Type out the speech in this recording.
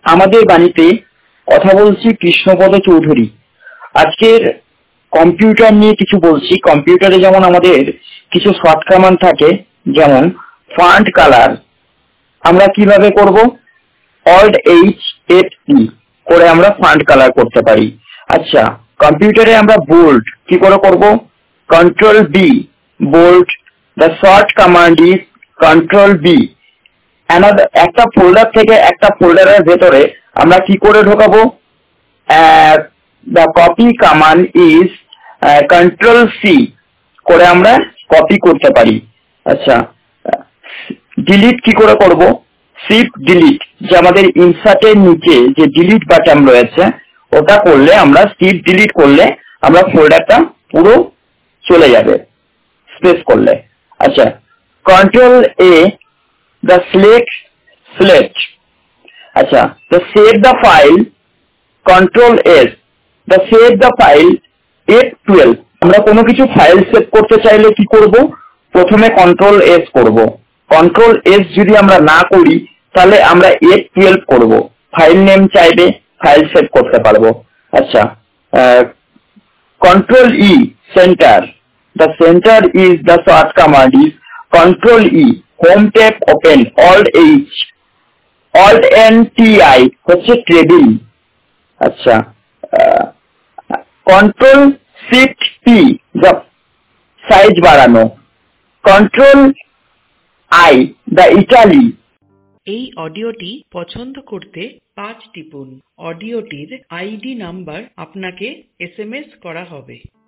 আমাদের বাণীতে কথা বলছি কৃষ্ণপদ চৌধুরী। আজকের কম্পিউটার নিয়ে কিছু বলছি। কম্পিউটারে যেমন আমাদের কিছু শর্ট কমান্ড থাকে, যেমন ফন্ট কালার আমরা কিভাবে করব, অল্ট H করে আমরা ফন্ট কালার করতে পারি। আচ্ছা, কম্পিউটারে আমরা বোল্ড কি করে করব, control B bold. The short command is control B. একটা ফোল্ডার থেকে একটা ফোল্ডারের ভেতরে আমরা কি করে ঢোকাবো, the copy command is control C করে আমরা কপি করতে পারি। আচ্ছা, ডিলিট কি করে করব, শিফট ডিলিট, যে আমাদের ইনসার্টের নিচে যে ডিলিট বাটন রয়েছে ওটা করলে, আমরা শিফট ডিলিট করলে আমরা ফোল্ডারটা পুরো চলে যাবে স্পেস করলে। আচ্ছা, কন্ট্রোল এ the select. আচ্ছা, the save the file, control S, the save the file F12। আমরা কোনো কিছু ফাইল সেভ করতে চাইলে কি করব, প্রথমে কন্ট্রোল S করব। কন্ট্রোল S যদি আমরা না করি তাহলে আমরা F12 করব। ফাইল নেম চাইবে, ফাইল সেভ করতে পারবো। আচ্ছা, control E centre, the center is the short command is control E। Home tab open, alt H, alt NTI হচ্ছে টেবিল। আচ্ছা, কন্ট্রোল শিফট পি যা সাইজ বাড়ানো, কন্ট্রোল আই দ্য ইটালি। এই অডিওটি পছন্দ করতে 5 টিপুন। অডিওটির আইডি নাম্বার আপনাকে SMS করা হবে।